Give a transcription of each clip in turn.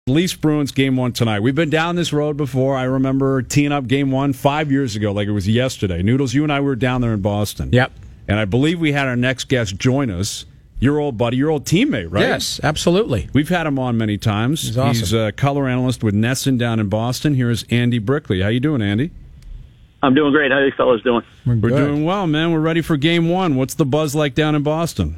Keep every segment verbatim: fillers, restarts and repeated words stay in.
Leafs Bruins game one tonight. We've been down this road before. I remember teeing up game one five years ago, like it was yesterday. Noodles, you and I were down there in Boston. Yep. And I believe we had our next guest join us. Your old buddy, your old teammate, right? Yes, absolutely. We've had him on many times. He's awesome. He's a color analyst with Nesson down in Boston. Here's Andy Brickley. How you doing, Andy? I'm doing great. How are you fellas doing? We're, We're doing well, man. We're ready for game one. What's the buzz like down in Boston?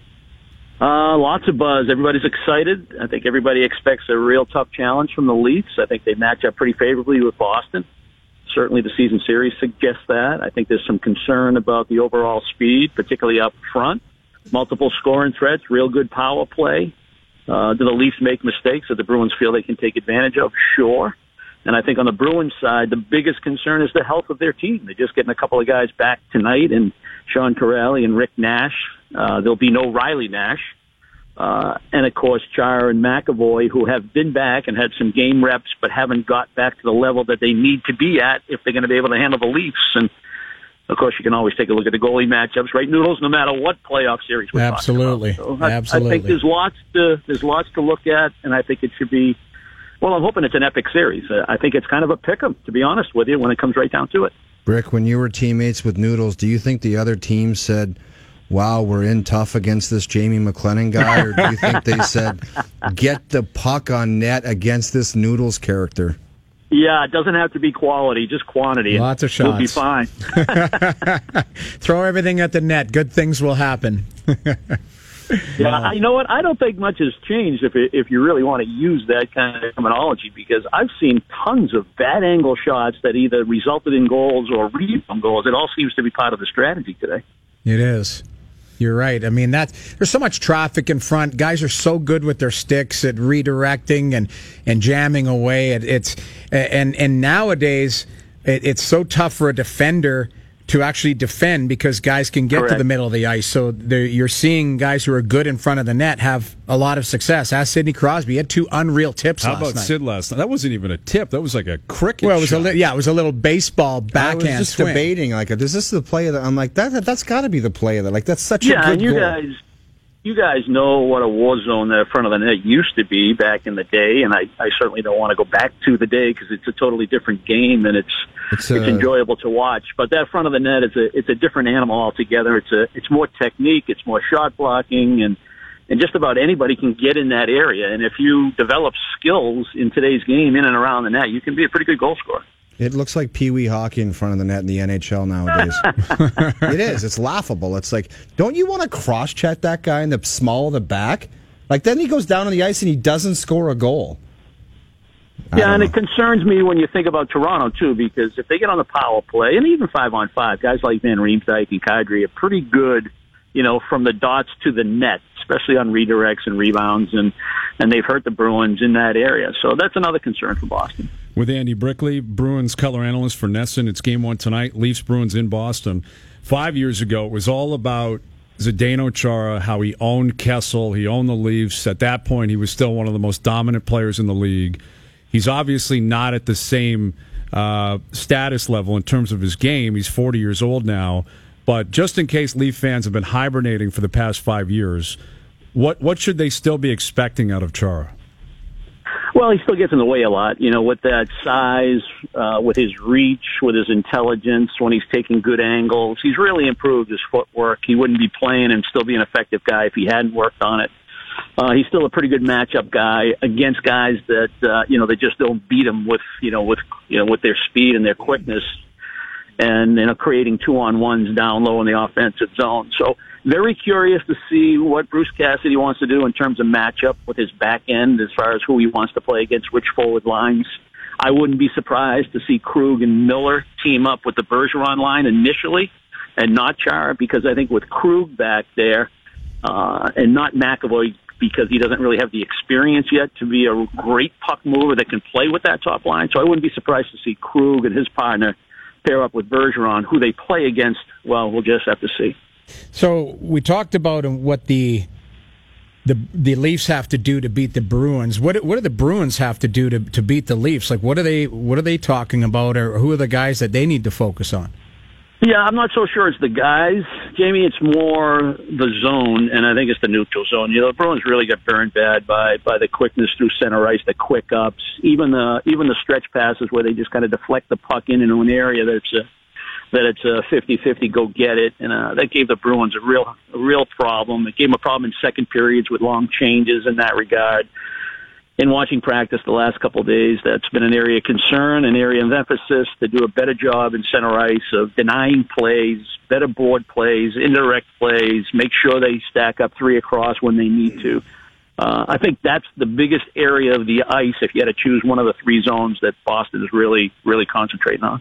Uh, lots of buzz. Everybody's excited. I think everybody expects a real tough challenge from the Leafs. I think they match up pretty favorably with Boston. Certainly the season series suggests that. I think there's some concern about the overall speed, particularly up front. Multiple scoring threats, real good power play. Uh, do the Leafs make mistakes that the Bruins feel they can take advantage of? Sure. And I think on the Bruins side, the biggest concern is the health of their team. They're just getting a couple of guys back tonight, and Sean Corelli and Rick Nash. Uh, there'll be no Riley Nash. Uh, and, of course, Chara and McAvoy, who have been back and had some game reps but haven't got back to the level that they need to be at if they're going to be able to handle the Leafs. And, of course, you can always take a look at the goalie matchups, right, Noodles, no matter what playoff series we're Absolutely. talking about. So I, Absolutely. I think there's lots to there's lots to look at, and I think it should be, well, I'm hoping it's an epic series. Uh, I think it's kind of a pick 'em, to be honest with you, when it comes right down to it. Brick, when you were teammates with Noodles, do you think the other team said, wow, we're in tough against this Jamie McLennan guy, or do you think they said, get the puck on net against this Noodles character? Yeah, it doesn't have to be quality, just quantity. Lots of shots. We'll be fine. Throw everything at the net. Good things will happen. Yeah, I, you know what? I don't think much has changed if it, if you really want to use that kind of terminology, because I've seen tons of bad angle shots that either resulted in goals or rebound goals. It all seems to be part of the strategy today. It is. You're right. I mean, that there's so much traffic in front. Guys are so good with their sticks at redirecting and, and jamming away. It, it's and and nowadays it, it's so tough for a defender to actually defend because guys can get Correct. to the middle of the ice. So you're seeing guys who are good in front of the net have a lot of success. Ask Sidney Crosby. He had two unreal tips How last about night. Sid last night? That wasn't even a tip. That was like a cricket Well, it was shot. a li- yeah, it was a little baseball backhand I was just swing. debating, like, is this the play of the... I'm like, that, that's got to be the play of the... Like, that's such Yeah, a good and you goal. guys, you guys know what a war zone the front of the net used to be back in the day, and I, I certainly don't want to go back to the day because it's a totally different game and it's It's, it's uh, enjoyable to watch. But that front of the net is a it's a different animal altogether. It's a it's more technique, it's more shot blocking, and and just about anybody can get in that area. And if you develop skills in today's game in and around the net, you can be a pretty good goal scorer. It looks like Pee Wee hockey in front of the net in the N H L nowadays. It is. It's laughable. It's like, don't you want to cross-check that guy in the small of the back? Like, then he goes down on the ice and he doesn't score a goal. I Yeah, don't and know. it concerns me when you think about Toronto, too, because if they get on the power play, and even five-on-five, guys like Van Riemsdyk and Kadri are pretty good, you know, from the dots to the net, especially on redirects and rebounds, and, and they've hurt the Bruins in that area. So that's another concern for Boston. With Andy Brickley, Bruins color analyst for Nesson. It's game one tonight. Leafs Bruins in Boston. Five years ago, it was all about Zdeno Chara, how he owned Kessel, he owned the Leafs. At that point, he was still one of the most dominant players in the league. He's obviously not at the same uh, status level in terms of his game. He's forty years old now. But just in case Leaf fans have been hibernating for the past five years, what what should they still be expecting out of Chara? Well, he still gets in the way a lot, you know, with that size, uh, with his reach, with his intelligence, when he's taking good angles. He's really improved his footwork. He wouldn't be playing and still be an effective guy if he hadn't worked on it. Uh, he's still a pretty good matchup guy against guys that, uh, you know, they just don't beat him with, you know, with, you know, with their speed and their quickness and, you know, creating two-on-ones down low in the offensive zone. So very curious to see what Bruce Cassidy wants to do in terms of matchup with his back end as far as who he wants to play against which forward lines. I wouldn't be surprised to see Krug and Miller team up with the Bergeron line initially and not Chara, because I think with Krug back there uh, and not McAvoy, because he doesn't really have the experience yet to be a great puck mover that can play with that top line. So I wouldn't be surprised to see Krug and his partner pair up with Bergeron. Who they play against, well, we'll just have to see. So we talked about what the the the Leafs have to do to beat the Bruins. What what do the Bruins have to do to, to beat the Leafs? Like, what are they what are they talking about, or who are the guys that they need to focus on? Yeah, I'm not so sure it's the guys, Jamie. It's more the zone, and I think it's the neutral zone. You know, the Bruins really got burned bad by by the quickness through center ice, the quick ups, even the even the stretch passes where they just kind of deflect the puck in into an area that's a that it's a fifty-fifty go get it, and uh, that gave the Bruins a real a real problem. It gave them a problem in second periods with long changes in that regard. In watching practice the last couple of days, that's been an area of concern, an area of emphasis to do a better job in center ice of denying plays, better board plays, indirect plays, make sure they stack up three across when they need to. Uh, I think that's the biggest area of the ice, if you had to choose one of the three zones that Boston is really, really concentrating on.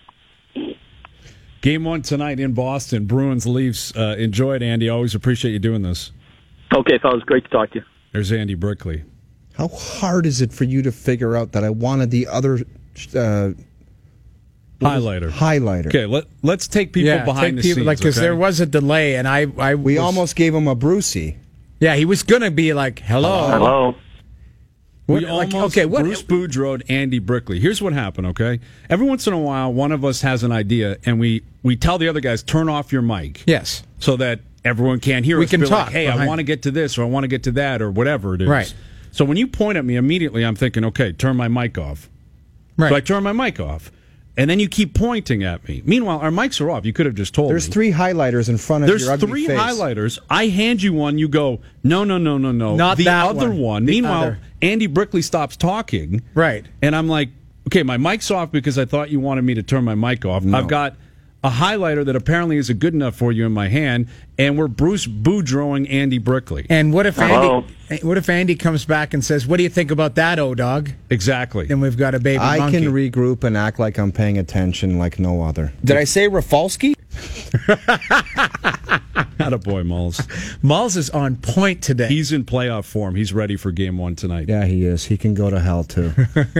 Game one tonight in Boston, Bruins Leafs. Uh, enjoy it, Andy. Always appreciate you doing this. Okay, fellas, great to talk to you. There's Andy Brickley. How hard is it for you to figure out that I wanted the other uh, highlighter? Highlighter. Okay, let let's take people yeah, behind take the people, scenes. like because okay? there was a delay, and I, I We was, almost gave him a Brucey. yeah, he was gonna be like, hello, Hello. We What- like, almost, okay, what- Bruce Boudreau, Andy Brickley. Here's what happened, okay? Every once in a while, one of us has an idea, and we, we tell the other guys, turn off your mic. Yes, So that everyone can't hear We us. can Be talk like, hey, I behind- want to get to this, or I want to get to that, or whatever it is. Right. So when you point at me, immediately I'm thinking, okay, turn my mic off. right. So I turn my mic off. And then you keep pointing at me. Meanwhile, our mics are off. You could have just told There's me. three highlighters in front of There's your ugly three face. highlighters. I hand you one. You go, no, no, no, no, no. Not the that other one. one. The Meanwhile, other. Andy Brickley stops talking. Right. And I'm like, okay, my mic's off because I thought you wanted me to turn my mic off. No. I've got a highlighter that apparently isn't good enough for you in my hand, and we're Bruce Boudreauing Andy Brickley. And what if Hello? Andy? What if Andy comes back and says, "What do you think about that, O dog?" Exactly. Then we've got a baby I monkey. can regroup and act like I'm paying attention like no other. Did I say Rafalski? Attaboy, Mulls. Mulls is on point today. He's in playoff form. He's ready for game one tonight. Yeah, he is. He can go to hell, too.